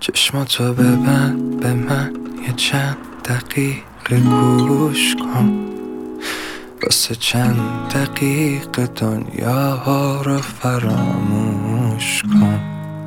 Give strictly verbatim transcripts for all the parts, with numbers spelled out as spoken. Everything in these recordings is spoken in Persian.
چشماتو ببند به من یه چند دقیقه گوش کن، واسه چند دقیقه دنیا رو فراموش کن.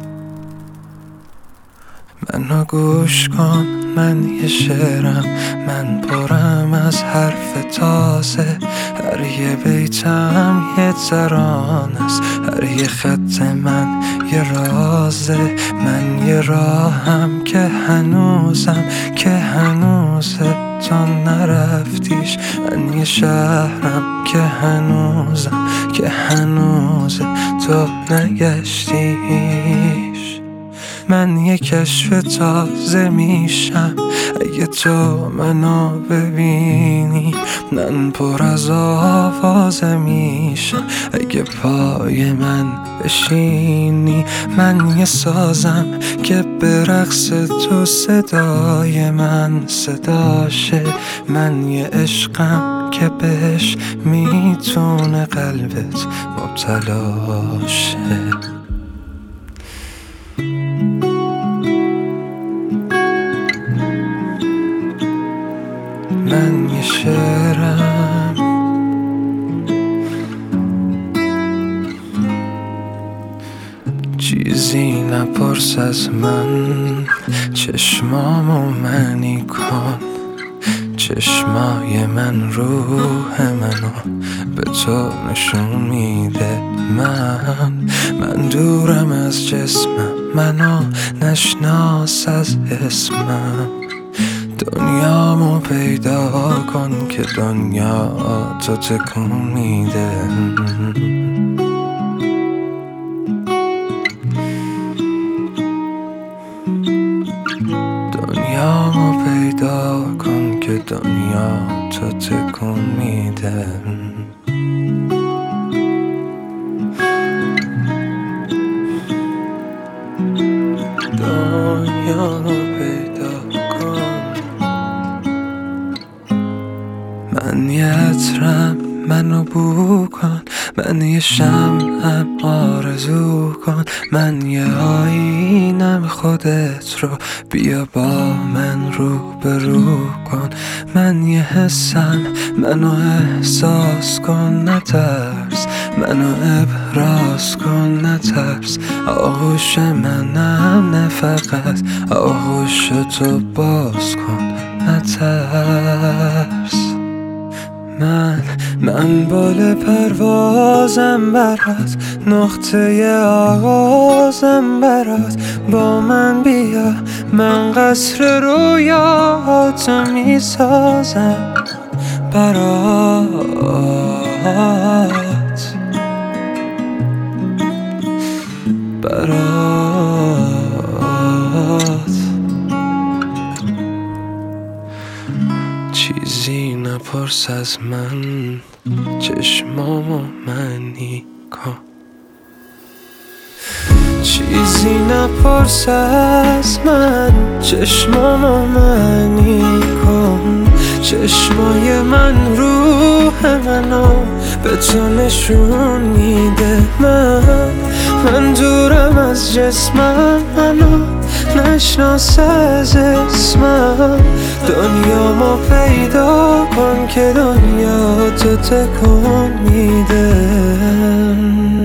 منو گوش کن، من یه شعرم، من پرم از حرف تازه. هر یه بیتم یه ترانه است، هر یه خط من یه رازه. من یه راهم که هنوزم که هنوزه تا نرفتیش. من یه شهرم که هنوزم که هنوزه تا نگشتیش. من یه کشف تازه میشم اگه تو منو ببینی. من پر از آوازه میشم اگه پای من بشینی. من یه سازم که به رقص تو صدای من صداشه. من یه عشقم که بهش میتونه قلبت مبتلاشه. من یه شعرم، چیزی نپرس از من. چشمامو منی کن، چشمای من روح منو به تو نشون میده. من من دورم از جسمم، منو نشناس از اسمم. دنیامو پیدا کن که دنیا تو تکون میده. دنیامو پیدا کن که دنیا تو تکون میده. دنیامو پیدا کن. من یه عطرم، منو بو کن. من یه شمعم، آرزو کن. من یه آینم، خودت رو بیا با من رو به رو کن. من یه حسم، منو احساس کن نترس. منو ابراز کن نترس. آغوش منم نه فقط، آغوش تو باز کن نترس. من من بال پروازم برات، نقطه آغازم برات. با من بیا، من قصر رویاتو میسازم برات برات. چیزی نپرس از من، چشمامو منی کن. چیزی نپرس از من، چشمامو منی کن. چشمای من روح منو به تو نشون میده. من من دورم از جسمم، منو نشناس از اسمم. دنیامو پیدا کن که دنیا تو تکون میده.